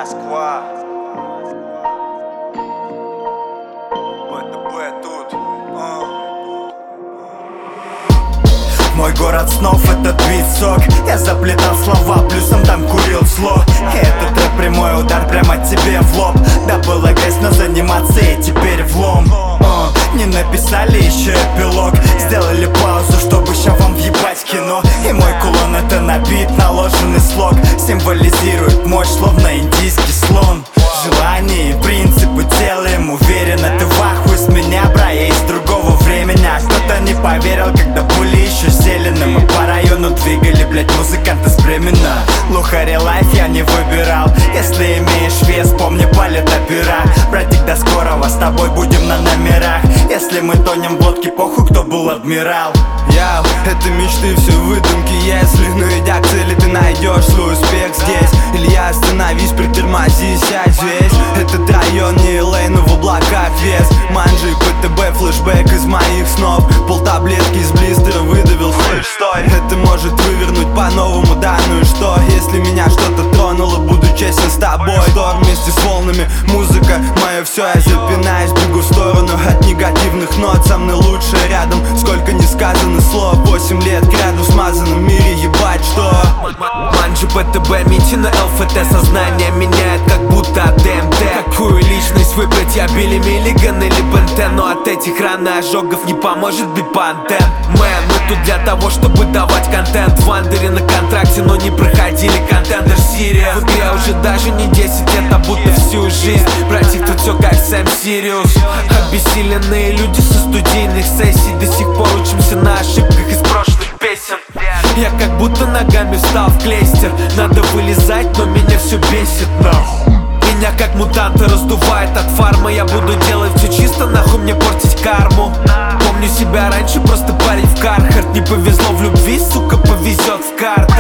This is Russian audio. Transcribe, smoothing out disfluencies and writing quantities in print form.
Москва. БТБ тут. Мой город снов — это бит-сок. Я заплетал слова, плюсом там курил зло. И этот рэп — прямой удар прямо тебе в лоб. Да было грязно заниматься и теперь влом. Не написали еще эпилог, сделали паузу, чтобы ща вам въебать кино. И мой кулон — это набит, наложенный слог. Символизирует мощь, словно индийский слон. Желания и принципы делаем уверенно. Ты в ахуе с меня, бра, я из другого времени. А кто-то не поверил, когда были еще зелены. Мы по району двигали, блять, музыканты с Бремена. Лухари лайф я не выбирал. Если имеешь вес, помни, палит опера. Братик, до скорого, с тобой будем на номерах. Если мы тонем в лодке, похуй, кто был адмирал. Яу, это мечты, все выдумки, если. Но идя к цели, ты найдешь свой успех здесь. Илья, остановись, притормози, сядь здесь. Этот район не LA, но в облаках вес. Манджи, ПТБ, флешбэк из моих снов. Полтаблетки из блистера выдавил, слышь, стой. Это может вывернуть по-новому, да, ну и что? Если меня что-то тронуло, буду честен с тобой. Шторм вместе с волнами, музыка, мое все, я запинаюсь, бегу в сторону от негативных нот. Со мной лучше рядом, сколько не сказано слов. 8 лет кряду в смазанном мире, ебать что. Манджи, ПТБ, Митина, ЛФТ. Сознание меняет, как будто от ДМТ. Какую личность выбрать, я Билли Миллиган или Бентен? Но от этих ран и ожогов не поможет бипантен. Мэн, мы тут для того, чтобы давать контент. В Андере на контракте, но не проходили контендер Сирия. В игре уже даже не 10 лет, а будто всю жизнь. Братик, тут все как Сэм Сириус. Обессиленные люди со студийных сессий до сих пор учимся на ошибках из прошлых песен. Я как будто ногами встал в клейстер. Надо вылезать, но меня все бесит, нахуй. Меня как мутанта раздувает от фарма. Я буду делать все чисто, нахуй мне портить карму. Помню себя раньше, просто парень в Кархарт. Не повезло в любви, сука, повезет в карты.